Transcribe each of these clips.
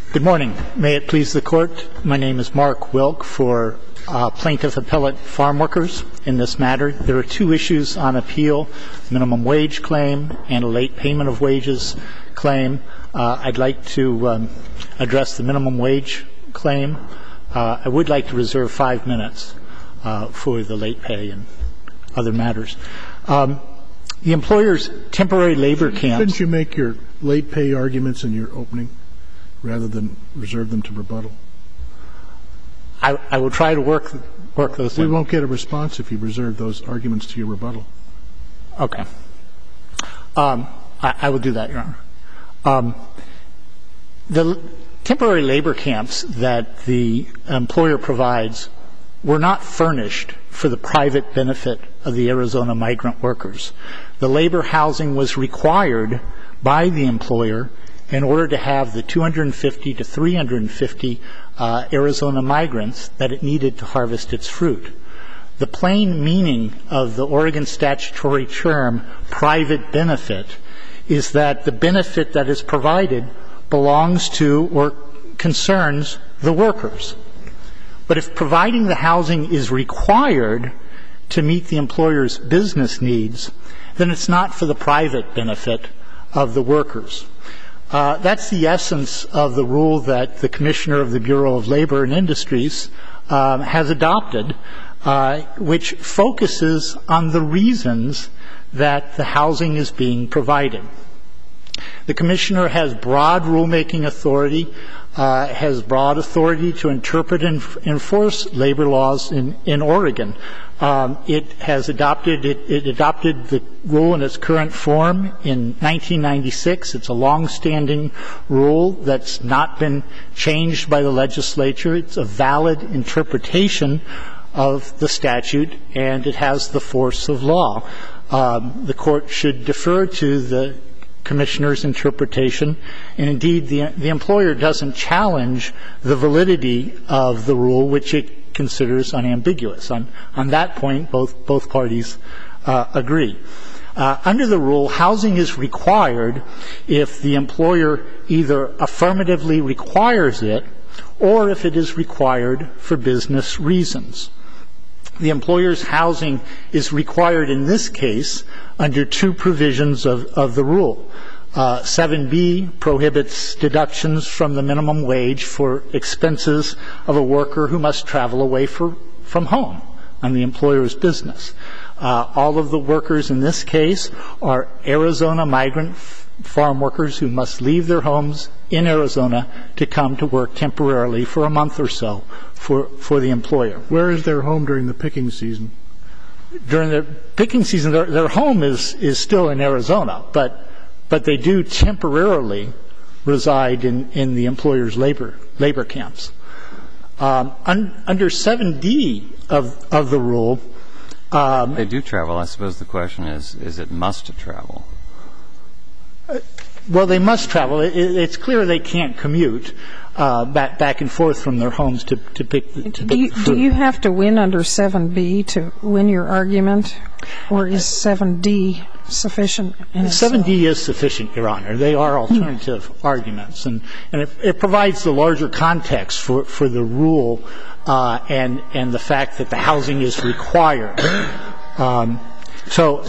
Good morning. May it please the Court, my name is Mark Wilk for Plaintiff Appellate Farm Workers. In this matter, there are two issues on appeal, minimum wage claim and a late payment of wages claim. I'd like to address the minimum wage claim. I would like to reserve 5 minutes for the late pay and other matters. The employer's temporary labor camps... Shouldn't you make your late pay arguments in your opening rather than reserve them to rebuttal? I will try to work those in. We won't get a response if you reserve those arguments to your rebuttal. Okay. I will do that, Your Honor. The temporary labor camps that the employer provides were not furnished for the private benefit of the Arizona migrant workers. The labor housing was required by the employer in order to have the 250 to 350 Arizona migrants that it needed to harvest its fruit. The plain meaning of the Oregon statutory term private benefit is that the benefit that is provided belongs to or concerns the workers. But if providing the housing is required to meet the employer's business needs, then it's not for the private benefit of the workers. That's the essence of the rule that the Commissioner of the Bureau of Labor and Industries has adopted, which focuses on the reasons that the housing is being provided. The Commissioner has broad rulemaking authority, has broad authority to interpret and enforce labor laws in Oregon. It adopted the rule in its current form in 1996. It's a long-standing rule that's not been changed by the legislature. It's a valid interpretation of the statute, and it has the force of law. The Court should defer to the Commissioner's interpretation, and indeed the employer doesn't challenge the validity of the rule, which it considers unambiguous. On that point, both parties agree. Under the rule, housing is required if the employer either affirmatively requires it or if it is required for business reasons. The employer's housing is required in this case under two provisions of the rule. 7B prohibits deductions from the minimum wage for expenses of a worker who must travel away from home on the employer's business. All of the workers in this case are Arizona migrant farm workers who must leave their homes in Arizona to come to work temporarily for a month or so for the employer. Where is their home during the picking season? During the picking season, their home is still in Arizona, but they do temporarily reside in the employer's labor camps. Under 7D of the rule, they do travel. I suppose the question is it must travel? Well, they must travel. It's clear they can't commute back and forth from their homes to pick the fruit. Do you have to win under 7B to win your argument, or is 7D sufficient? 7D is sufficient, Your Honor. They are alternative arguments, and it provides the larger context for the rule and the fact that the housing is required. So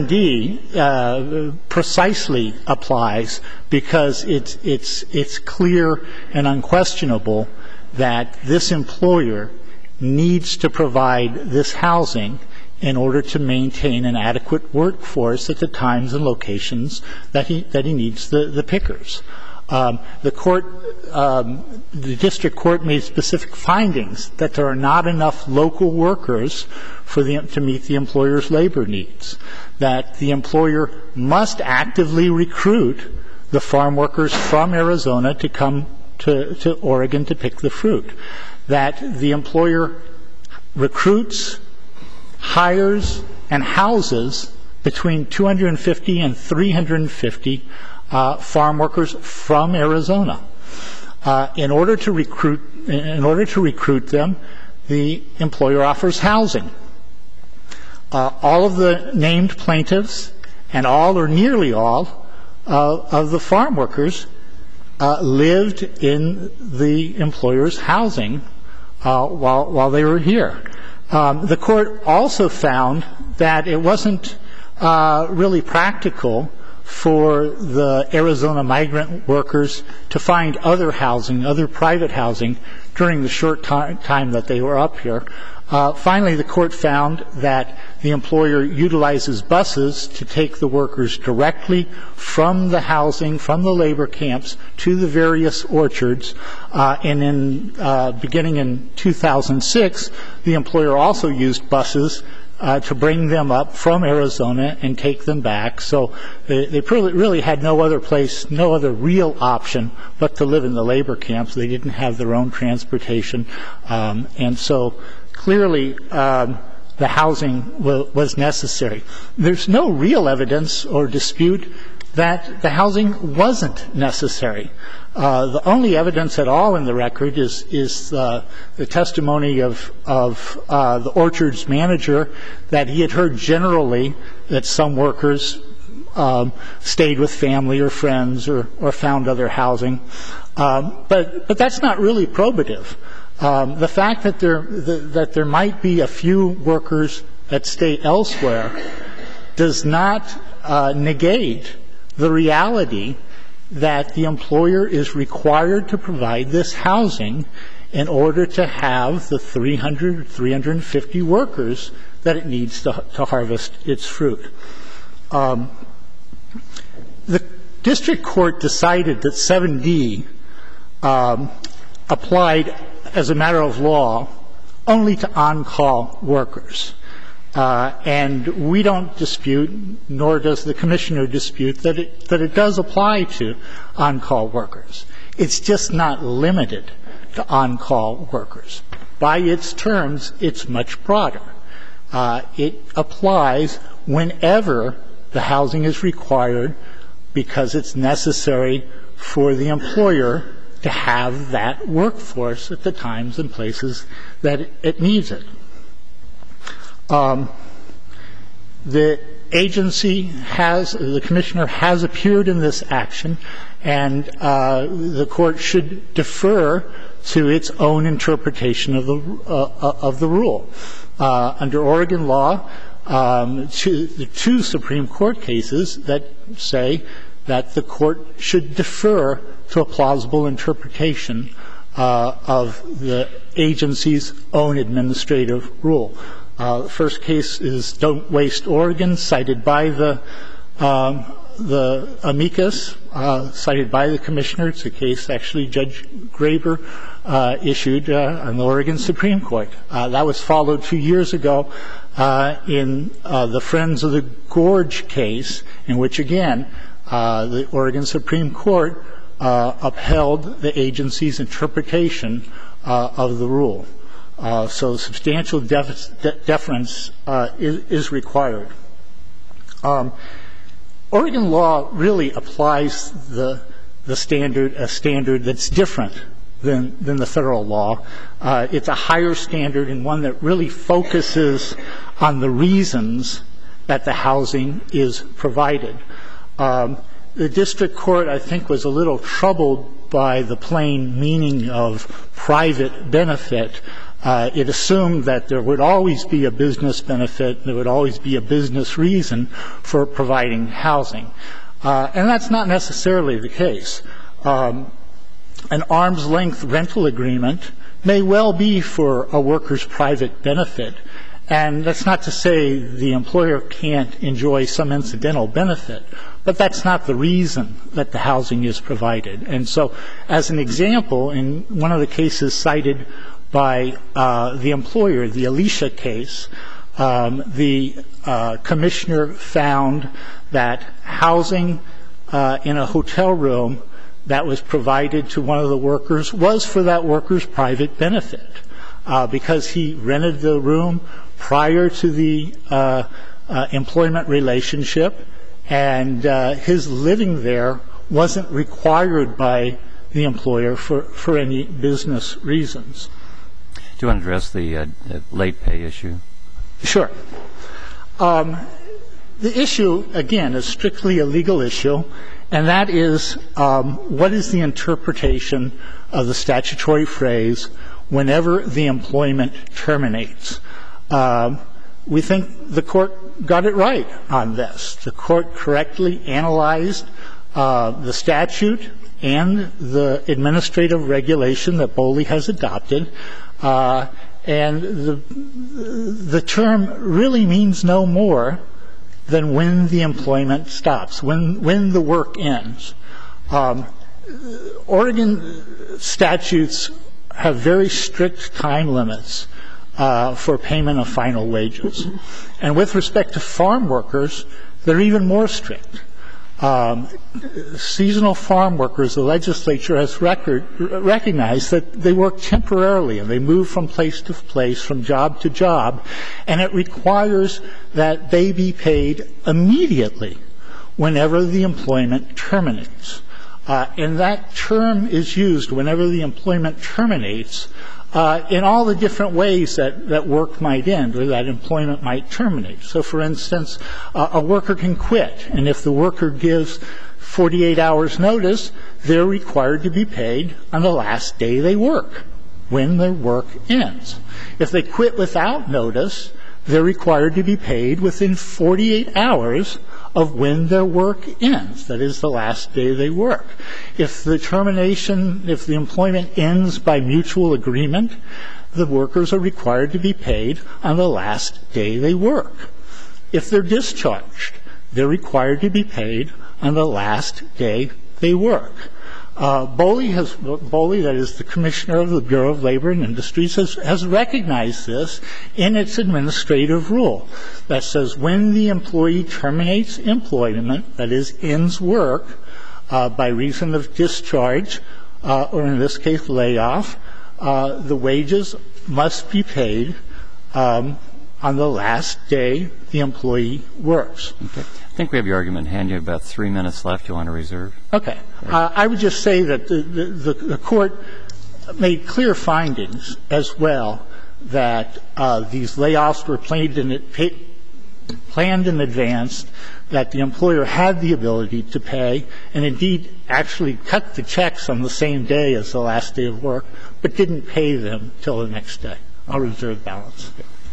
7D precisely applies because it's clear and unquestionable that this employer needs to provide this housing in order to maintain an adequate workforce at the times and locations that he needs the pickers. The district court made specific findings that there are not enough local workers to meet the employer's labor needs, that the employer must actively recruit the farm workers from Arizona to come to Oregon to pick the fruit, that the employer recruits, hires, and houses between 250 and 350 farm workers from Arizona. In order to recruit them, the employer offers housing. All of the named plaintiffs and all or nearly all of the farm workers lived in the employer's housing while they were here. The court also found that it wasn't really practical for the Arizona migrant workers to find other housing, other private housing, during the short time that they were up here. Finally, the court found that the employer utilizes buses to take the workers directly from the housing, from the labor camps, to the various orchards. And beginning in 2006, the employer also used buses to bring them up from Arizona and take them back. So they really had no other place, no other real option but to live in the labor camps. They didn't have their own transportation. And so clearly the housing was necessary. There's no real evidence or dispute that the housing wasn't necessary. The only evidence at all in the record is the testimony of the orchard's manager, that he had heard generally that some workers stayed with family or friends or found other housing. But that's not really probative. The fact that there might be a few workers that stay elsewhere does not negate the reality that the employer is required to provide this housing in order to have the 300, 350 workers that it needs to harvest its fruit. The district court decided that 7D applied as a matter of law only to on-call workers. And we don't dispute, nor does the commissioner dispute, that it does apply to on-call workers. It's just not limited to on-call workers. By its terms, it's much broader. It applies whenever the housing is required because it's necessary for the employer to have that workforce at the times and places that it needs it. The agency the commissioner has appeared in this action, and the court should defer to its own interpretation of the rule. Under Oregon law, the two Supreme Court cases that say that the court should defer to a plausible interpretation of the agency's own administrative rule. The first case is Don't Waste Oregon, cited by the amicus, cited by the commissioner. It's a case actually Judge Graber issued on the Oregon Supreme Court. That was followed 2 years ago in the Friends of the Gorge case, in which, again, the Oregon Supreme Court upheld the agency's interpretation of the rule. So substantial deference is required. Oregon law really applies a standard that's different than the federal law. It's a higher standard and one that really focuses on the reasons that the housing is provided. The district court, I think, was a little troubled by the plain meaning of private benefit. It assumed that there would always be a business benefit, there would always be a business reason for providing housing. And that's not necessarily the case. An arm's-length rental agreement may well be for a worker's private benefit, and that's not to say the employer can't enjoy some incidental benefit, but that's not the reason that the housing is provided. And so, as an example, in one of the cases cited by the employer, the Alicia case, the commissioner found that housing in a hotel room that was provided to one of the workers was for that worker's private benefit, because he rented the room prior to the employment relationship, and his living there wasn't required by the employer for any business reasons. Do you want to address the late pay issue? Sure. The issue, again, is strictly a legal issue, and that is what is the interpretation of the statutory phrase, whenever the employment terminates. We think the Court got it right on this. The Court correctly analyzed the statute and the administrative regulation that BOLI has adopted, and the term really means no more than when the employment stops, when the work ends. Oregon statutes have very strict time limits for payment of final wages. And with respect to farm workers, they're even more strict. Seasonal farm workers, the legislature has recognized that they work temporarily and they move from place to place, from job to job, and it requires that they be paid immediately whenever the employment terminates. And that term is used, whenever the employment terminates, in all the different ways that work might end or that employment might terminate. So, for instance, a worker can quit, and if the worker gives 48 hours notice, they're required to be paid on the last day they work, when their work ends. If they quit without notice, they're required to be paid within 48 hours of when their work ends, that is, the last day they work. If the employment ends by mutual agreement, the workers are required to be paid on the last day they work. If they're discharged, they're required to be paid on the last day they work. BOLI, that is the Commissioner of the Bureau of Labor and Industries, has recognized this in its administrative rule that says when the employee terminates employment, that is, ends work, by reason of discharge, or in this case layoff, the wages must be paid on the last day the employee works. Okay. I think we have your argument in hand. You have about 3 minutes left. You want to reserve? Okay. I would just say that the Court made clear findings as well that these layoffs were planned in advance, that the employer had the ability to pay, and indeed actually cut the checks on the same day as the last day of work, but didn't pay them till the next day. I'll reserve balance.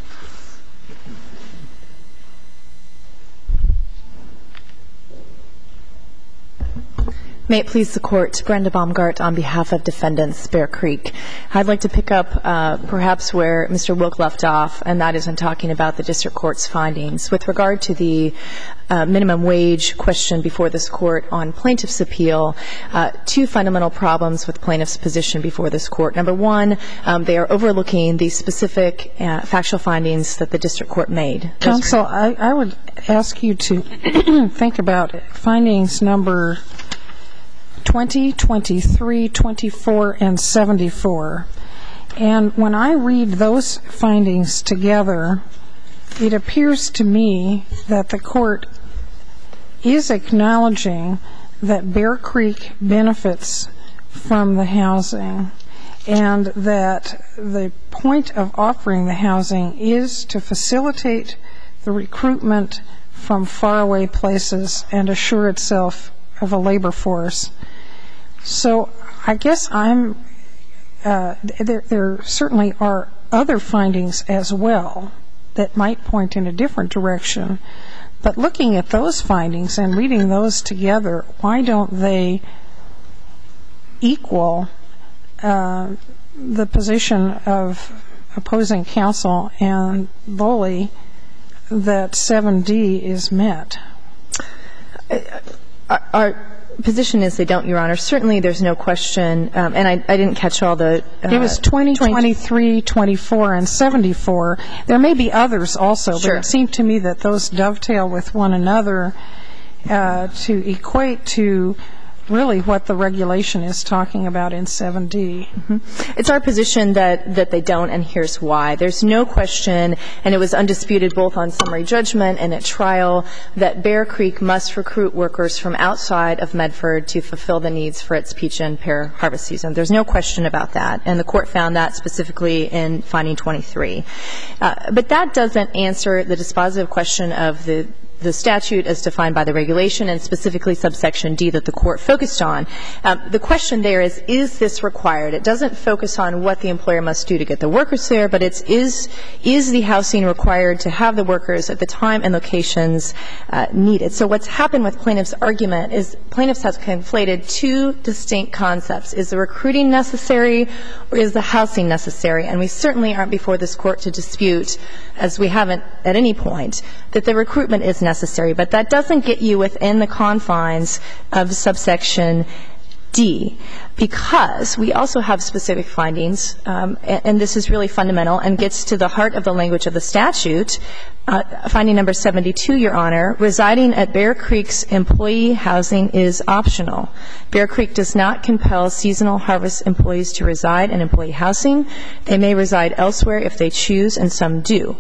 May it please the Court, Brenda Baumgart on behalf of defendants Bear Creek. I'd like to pick up perhaps where Mr. Wilk left off, and that is in talking about the district court's findings. With regard to the minimum wage question before this Court on plaintiff's appeal, two fundamental problems with plaintiff's position before this Court. Number one, they are overlooking the specific factual findings that the district court made. Counsel, I would ask you to think about findings number 20, 23, 24, and 74. And when I read those findings together, it appears to me that the Court is acknowledging that Bear Creek benefits from the housing and that the point of offering the housing is to facilitate the recruitment from faraway places and assure itself of a labor force. So I guess there certainly are other findings as well that might point in a different direction. But looking at those findings and reading those together, why don't they equal the position of opposing counsel and BOLI that 7D is met? Our position is they don't, Your Honor. Certainly there's no question, and I didn't catch all the it was 20, 23, 24, and 74. There may be others also, Sure. But it seemed to me that those dovetail with one another to equate to really what the regulation is talking about in 7D. Mm-hmm. It's our position that they don't, and here's why. There's no question, and it was undisputed both on summary judgment and at trial, that Bear Creek must recruit workers from outside of Medford to fulfill the needs for its peach and pear harvest season. There's no question about that, and the Court found that specifically in finding 23. But that doesn't answer the dispositive question of the the statute as defined by the regulation, and specifically subsection D that the Court focused on. The question there is this required? It doesn't focus on what the employer must do to get the workers there, but it's is the housing required to have the workers at the time and locations needed. So what's happened with plaintiffs' argument is plaintiffs have conflated two distinct concepts. Is the recruiting necessary or is the housing necessary? And we certainly aren't before this Court to dispute, as we haven't at any point, that the recruitment is necessary. But that doesn't get you within the confines of subsection D, because we also have specific findings, and this is really fundamental and gets to the heart of the language of the statute. Finding number 72, Your Honor, residing at Bear Creek's employee housing is optional. Bear Creek does not compel seasonal harvest employees to reside in employee housing. They may reside elsewhere if they choose, and some do.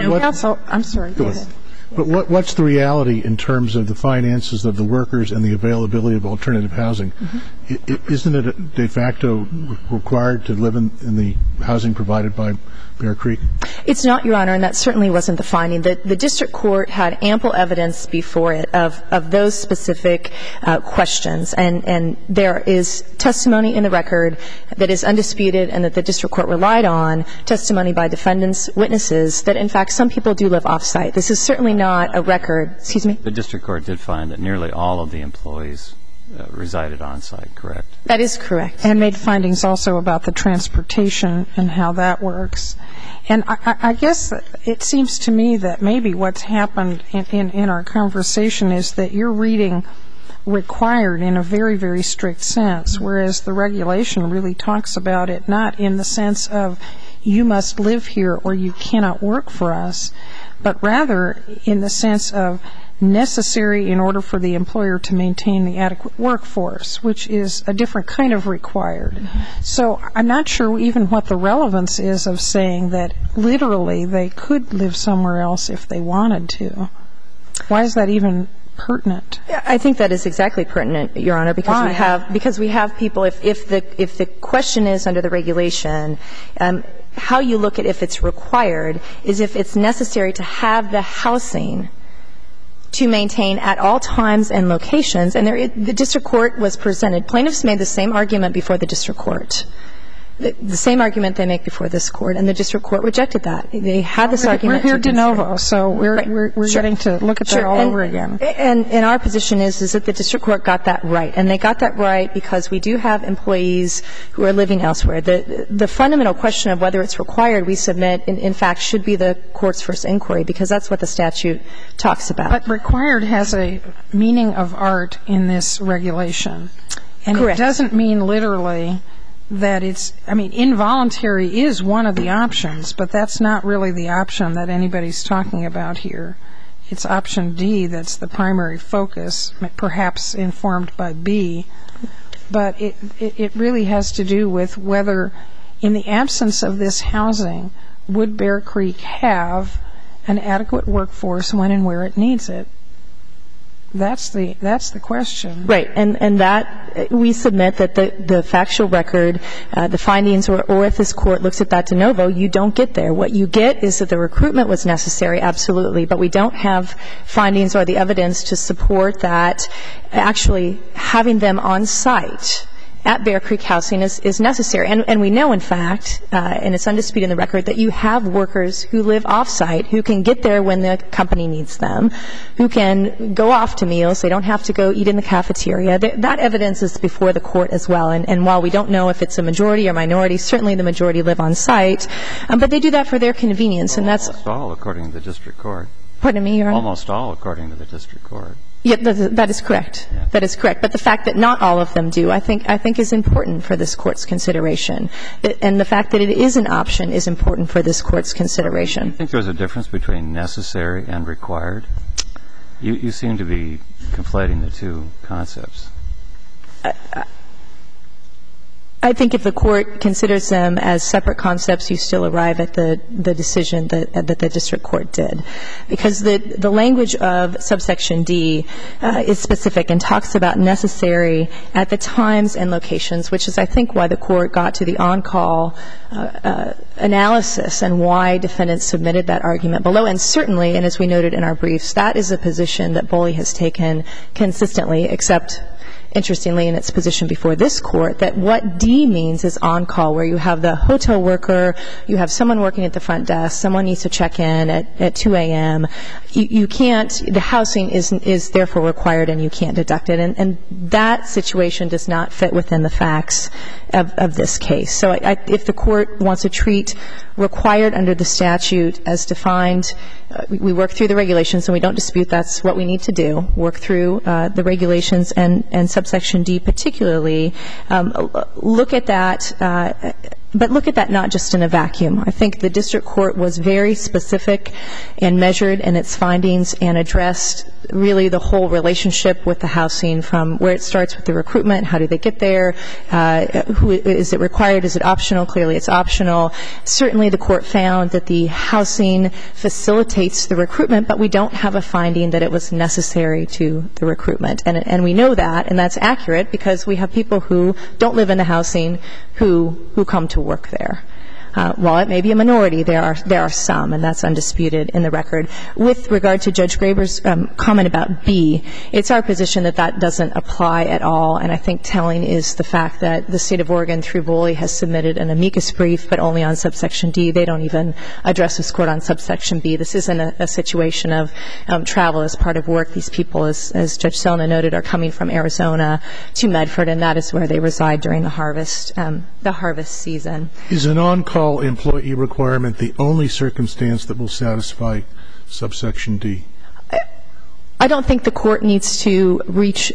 I'm sorry, go ahead. But what's the reality in terms of the finances of the workers and the availability of alternative housing? Mm-hmm. Isn't it de facto required to live in the housing provided by Bear Creek? It's not, Your Honor, and that certainly wasn't the finding. The district court had ample evidence before it of those specific questions, and there is testimony in the record that is undisputed and that the district court relied on, testimony by defendants, witnesses, that in fact some people do live off-site. This is certainly not a record. Excuse me? The district court did find that nearly all of the employees resided on-site, correct? That is correct. And made findings also about the transportation and how that works. And I guess it seems to me that maybe what's happened in our conversation is that you're reading required in a very, very strict sense, whereas the regulation really talks about it not in the sense of you must live here or you cannot work for us, but rather in the sense of necessary in order for the employer to maintain the adequate workforce, which is a different kind of required. Mm-hmm. So I'm not sure even what the relevance is of saying that literally they could live somewhere else if they wanted to. Why is that even pertinent? I think that is exactly pertinent, Your Honor, because we have people, if the question is under the regulation, how you look at if it's required is if it's necessary to have the housing to maintain at all times and locations. And the district court was presented. Plaintiffs made the same argument before the district court, the same argument they make before this court, and the district court rejected that. They had this argument. We're here de novo, so we're getting to look at that all over again. And our position is that the district court got that right. And they got that right because we do have employees who are living elsewhere. The fundamental question of whether it's required, we submit, in fact, should be the court's first inquiry, because that's what the statute talks about. But required has a meaning of art in this regulation. And correct. It doesn't mean literally that it's, I mean, involuntary is one of the options, but that's not really the option that anybody's talking about here. It's option D that's the primary focus, perhaps informed by B. But it really has to do with whether, in the absence of this housing, would Bear Creek have an adequate workforce when and where it needs it? That's the question. Right. And that we submit that the factual record, the findings, or if this court looks at that de novo, you don't get there. What you get is that the recruitment was necessary, absolutely, but we don't have findings or the evidence to support that actually having them on site at Bear Creek Housing is necessary. And we know, in fact, and it's undisputed in the record, that you have workers who live off-site who can get there when the company needs them, who can go off to meals. They don't have to go eat in the cafeteria. That evidence is before the court as well. And while we don't know if it's a majority or minority, certainly the majority live on site. But they do that for their convenience. And that's almost all according to the district court. Pardon me, Your Honor? Almost all according to the district court. Yeah, that is correct. Yeah. That is correct. But the fact that not all of them do, I think is important for this Court's consideration. And the fact that it is an option is important for this Court's consideration. Do you think there's a difference between necessary and required? You seem to be conflating the two concepts. I think if the court considers them as separate concepts, you still arrive at the decision that the district court did. Because the language of subsection D is specific and talks about necessary at the times and locations, which is, I think, why the court got to the on-call analysis and why defendants submitted that argument below. And certainly, and as we noted in our briefs, that is a position that BOLI has taken consistently, except interestingly in its position before this court, that what D means is on-call, where you have the hotel worker, you have someone working at the front desk, someone needs to check in at 2 a.m. You can't, the housing is therefore required and you can't deduct it. And that situation does not fit within the facts of this case. So if the court wants to treat required under the statute as defined, we work through the regulations and we don't dispute that's what we need to do, work through the regulations and subsection D particularly, look at that, but look at that not just in a vacuum. I think the district court was very specific and measured in its findings and addressed really the whole relationship with the housing from where it starts with the recruitment, how do they get there, who is it required, is it optional? Clearly it's optional. Certainly the court found that the housing facilitates the recruitment, but we don't have a finding that it was necessary to the recruitment. And we know that, and that's accurate because we have people who don't live in the housing who come to work there. While it may be a minority, there are some, and that's undisputed in the record. With regard to Judge Graber's comment about B, it's our position that that doesn't apply at all, and I think telling is the fact that the State of Oregon through BOLI has submitted an amicus brief, but only on subsection D. They don't even address this court on subsection B. This isn't a situation of travel as part of work. These people, as Judge Selna noted, are coming from Arizona to Medford, and that is where they reside during the harvest season. Is an on-call employee requirement the only circumstance that will satisfy subsection D? I don't think the court needs to reach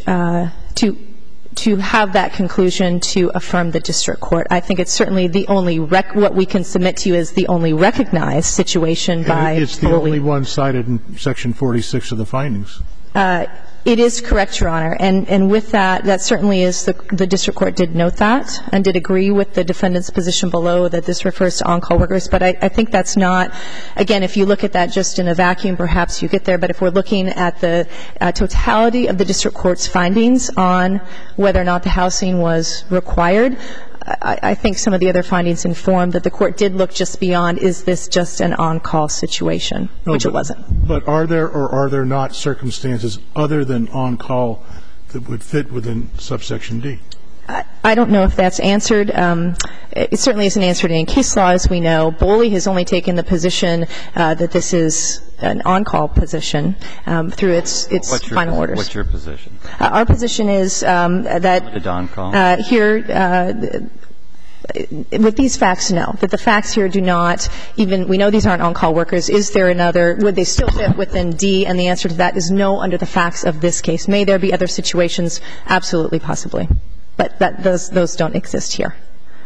to have that conclusion to affirm the district court. I think it's certainly the only what we can submit to you is the only recognized situation by BOLI. It's the only one cited in section 46 of the findings. It is correct, Your Honor. And with that, that certainly is the district court did note that and did agree with the defendant's position below that this refers to on-call workers. But I think that's not, again, if you look at that just in a vacuum, perhaps you get there. But if we're looking at the totality of the district court's findings on whether or not the housing was required, I think some of the other findings inform that the court did look just beyond, is this just an on-call situation, which it wasn't. But are there or are there not circumstances other than on-call that would fit within subsection D? I don't know if that's answered. It certainly isn't answered in case law, as we know. BOLI has only taken the position that this is an on-call position through its final orders. What's your position? Our position is that on-call? Here, with these facts, no. That the facts here do not even, we know these aren't on-call workers. Is there another, would they still fit within D? And the answer to that is no under the facts of this case. May there be other situations? Absolutely, possibly. But those don't exist here.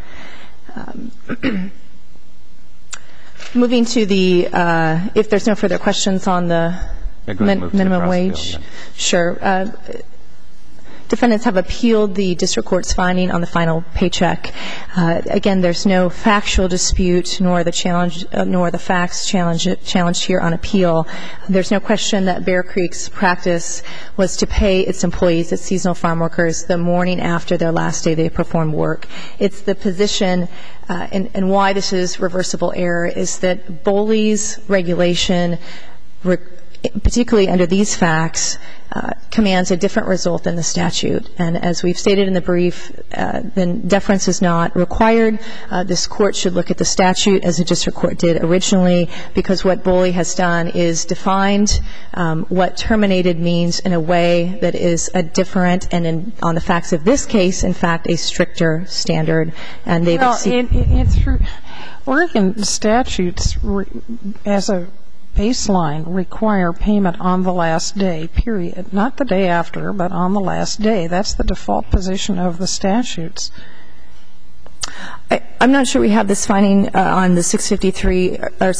Moving to the, if there's no further questions on the minimum wage. Sure. Defendants have appealed the district court's finding on the final paycheck. Again, there's no factual dispute nor the facts challenged here on appeal. There's no question that Bear Creek's practice was to pay its employees, its seasonal farm workers, the morning after their last day they performed work. It's the position, and why this is reversible error, is that BOLI's regulation, particularly under these facts, commands a different result than the statute. And as we've stated in the brief, then deference is not required. This court should look at the statute as the district court did originally, because what BOLI has done is defined what terminated means in a way that is a different and on the facts of this case, in fact, a stricter standard. And they've through Oregon statutes as a baseline require payment on the last day, period. Not the day after, but on the last day. That's the default position of the statutes. I'm not sure we have this finding on the 653 or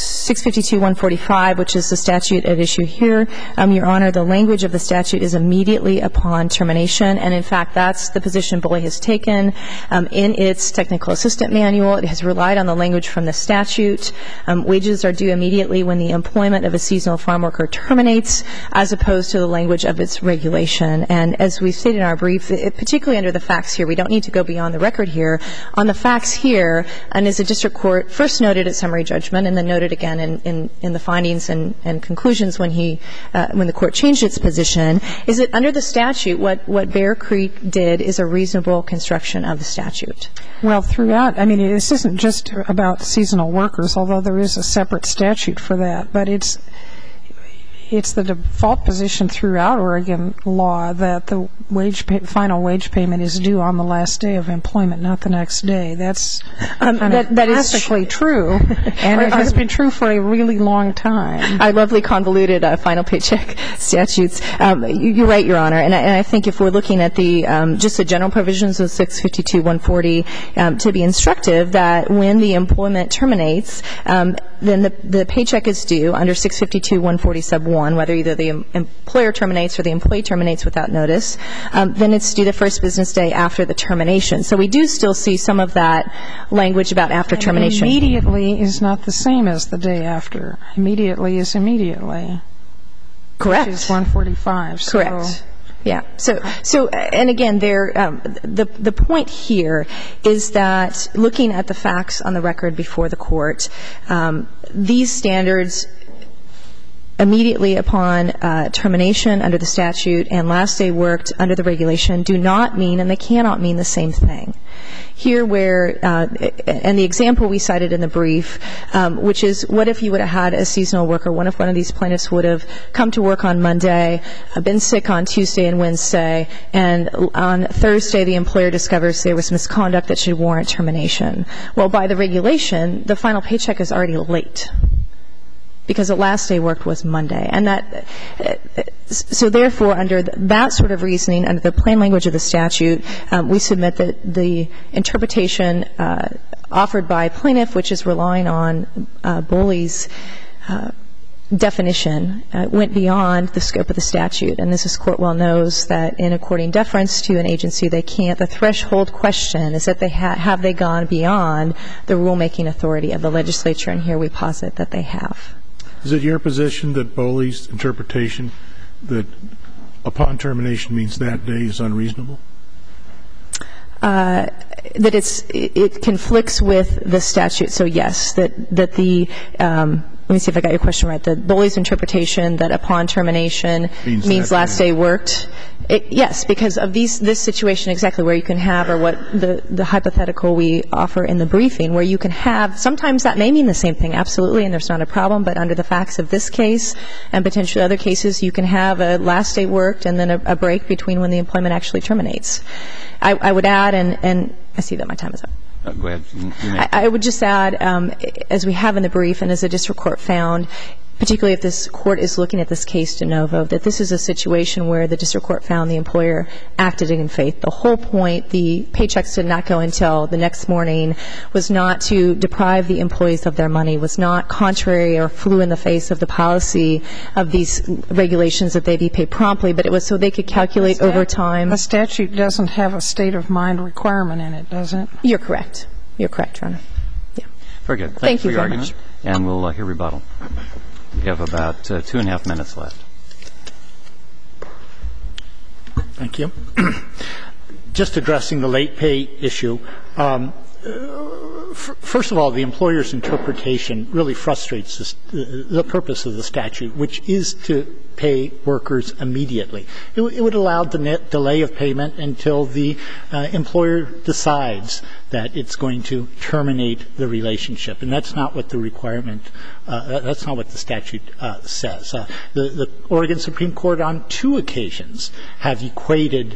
652-145, which is the statute at issue here. Your Honor, the language of the statute is immediately upon termination, and in fact, that's the position Bully has taken in its technical assistant manual. It has relied on the language from the statute. Wages are due immediately when the employment of a seasonal farm worker terminates, as opposed to the language of its regulation. And as we stated in our brief, particularly under the facts here, we don't need to go beyond the record here. On the facts here, and as the district court first noted at summary judgment and then noted again in the findings and conclusions when the court changed its position, is that under the statute, what Bear Creek did is a reasonable construction of the statute. Well, throughout, I mean, this isn't just about seasonal workers, although there is a separate statute for that, but it's the default position throughout Oregon law that the final wage payment is due on the last day of employment, not the next day. That's classically true, and it has been true for a really long time. Our lovely convoluted final paycheck statutes. You're right, Your Honor, and I think if we're looking at the just the general provisions of 652-140 to be instructive, that when the employment terminates, then the paycheck is due under 652-140 sub 1, whether either the employer terminates or the employee terminates without notice, then it's due the first business day after the termination. So we do still see some of that language about after termination. Immediately is not the same as the day after. Immediately is immediately. Correct. Which is 145. Correct. Yeah. So, and again, the point here is that looking at the facts on the record before the court, these standards immediately upon termination under the statute and last day worked under the regulation do not mean, and they cannot mean, the same thing. Here where, and the example we cited in the brief, which is what if you would have had a seasonal worker, what if one of these plaintiffs would have come to work on Monday, been sick on Tuesday and Wednesday, and on Thursday the employer discovers there was misconduct that should warrant termination. Well, by the regulation, the final paycheck is already late, because the last day worked was Monday. And that, so therefore, under that sort of reasoning, under the plain language of the statute, we submit that the interpretation offered by plaintiff, which is relying on Boley's definition, went beyond the scope of the statute. And as this Court well knows, that in according deference to an agency, they can't, the threshold question is that they have they gone beyond the rulemaking authority of the legislature, and here we posit that they have. Is it your position that Boley's interpretation that upon termination means that day is unreasonable? That it conflicts with the statute. So yes, that the let me see if I got your question right. The Boley's interpretation that upon termination means last day worked. Yes, because of this situation exactly where you can have, or what the hypothetical we offer in the briefing, where you can have, sometimes that may mean the same thing, absolutely, and there's not a problem, but under the facts of this case and potentially other cases, you can have a last day worked and then a break between when the employment actually terminates. I would add, and I see that my time is up. Go ahead. I would just add, as we have in the brief and as the district court found, particularly if this court is looking at this case de novo, that this is a situation where the district court found the employer acted in faith. The whole point, the paychecks did not go until the next morning, was not to deprive the employees of their money, was not contrary or flew in the face of the policy of these regulations that they be paid promptly, but it was so they could calculate over time. The statute doesn't have a state of mind requirement in it, does it? You're correct. You're correct, Your Honor. Yeah. Very good. Thank you for your very argument. much. And we'll hear rebuttal. We have about 2.5 minutes left. Thank you. Just addressing the late pay issue, first of all, the employer's interpretation really frustrates the purpose of the statute, which is to pay workers immediately. It would allow the delay of payment until the employer decides that it's going to terminate the relationship. And that's not what the requirement, that's not what the statute says. The Oregon Supreme Court on 2 occasions have equated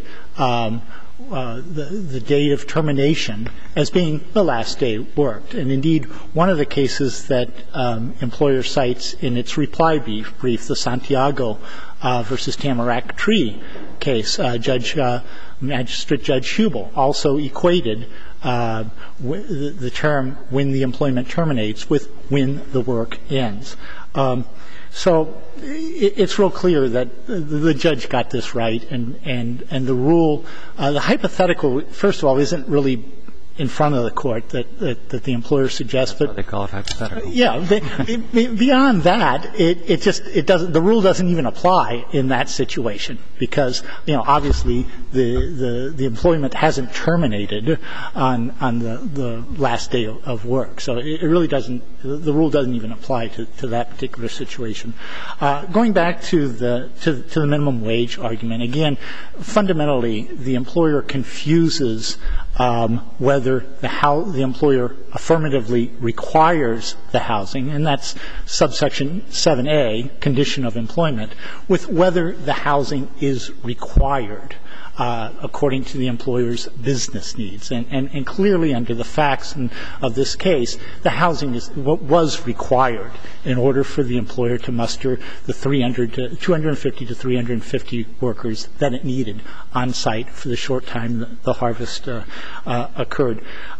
the date of termination as being the last day worked. And indeed, one of the cases that employer cites in its reply brief, the Santiago versus Tamarack Tree case, Magistrate Judge Hubel also equated the term when the employment terminates with when the work ends. So it's real clear that the judge got this right, and the rule, the hypothetical, first of all, isn't really in front of the court that the employer suggests. But they call it hypothetical. Yeah. Beyond that, it doesn't, the rule doesn't even apply in that situation because, obviously the employment hasn't terminated on the last day of work. So it really doesn't, the rule doesn't even apply to that particular situation. Going back to the minimum wage argument, again, fundamentally the employer confuses whether the employer affirmatively requires the housing, and that's subsection 7A, condition of employment, with whether the housing is required according to the employer's business needs. And clearly under the facts of this case, the housing was required in order for the employer to muster the 250 to 350 workers that it needed on site for the short time the harvest occurred.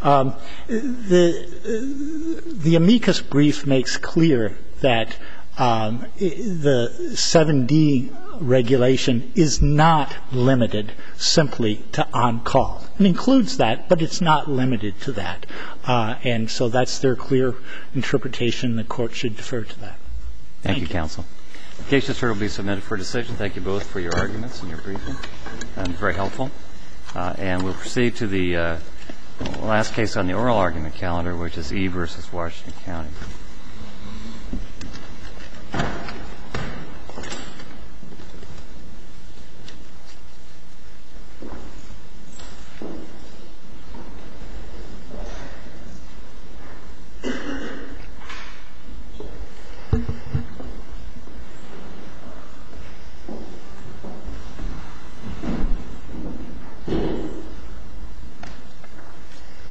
The amicus brief makes clear that the 7D regulation is not limited simply to on-call. It includes that, but it's not limited to that. And so that's their clear interpretation. The court should defer to that. Thank you, counsel. The case just heard will be submitted for decision. Thank you both for your arguments and your briefing. Very helpful. And we'll proceed to the last case on the oral argument calendar, which is E versus Washington County.